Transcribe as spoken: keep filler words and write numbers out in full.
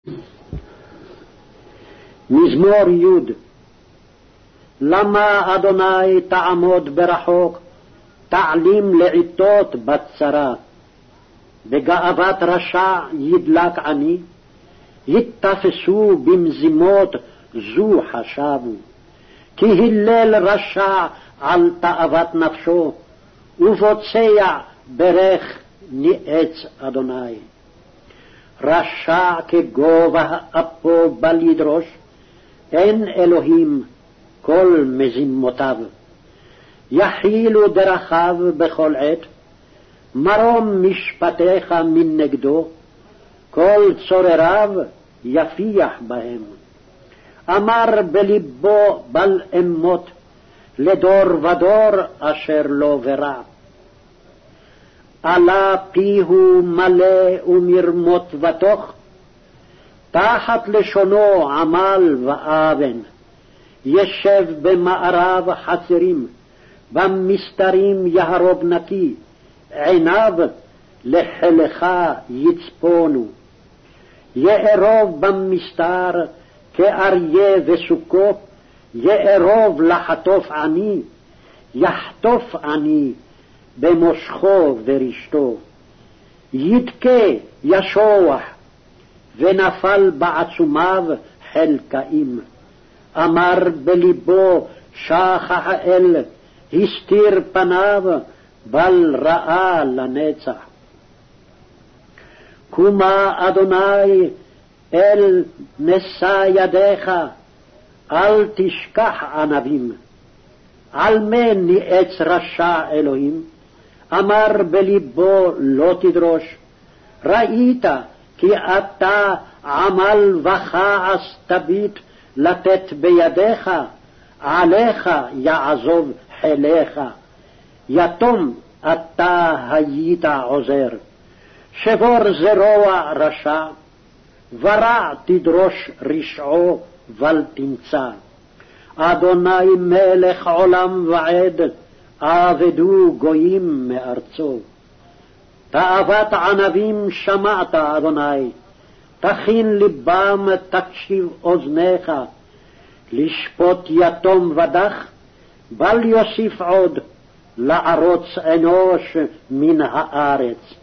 מזמור י' למה אדוני תעמוד ברחוק, תעלים לעתות בצרה, בגאוות רשע ידלק עני, יתפסו במזימות זו חשבו, כי הלל רשע על תאוות נפשו, ובוצע ברך ניאץ אדוני. רשע כגובה אפו בל ידרוש, אין אלוהים כל מזימותיו. יחילו דרכיו בכל עת, מרום משפטיך מנגדו, כל צורריו יפיח בהם. אמר בלבו בל אמות, לדור ודור אשר לא ברע. עלה פיהו מלא ומרמות ותוך, תחת לשונו עמל ואבן. ישב במערב חצרים, במסתרים יהרוג נקי, עיניו לחלך יצפונו. יארוב במסתר כאריה וסוכו, יארוב לחטוף עני, יחטוף עני במושכו ורשתו. ידכה ישוח, ונפל בעצומיו חלקאים. אמר בלבו שכח האל, הסתיר פניו, בל ראה לנצח. קומה אדוני אל נשא ידיך, אל תשכח ענבים. על מה ניאץ רשע אלוהים? אמר בלבו לא תדרוש. ראית כי אתה עמל וכעס תביט לתת בידיך, עליך יעזוב חיליך. יתום אתה היית עוזר. שבור זרוע רשע, ורע תדרוש רשעו בל תמצא. אדוני מלך עולם ועד, אבדו גויים מארצו. תאוות ענבים שמעת אדוני, תכין לבם תקשיב אוזניך. לשפוט יתום ודח, בל יוסיף עוד, לערוץ אנוש מן הארץ.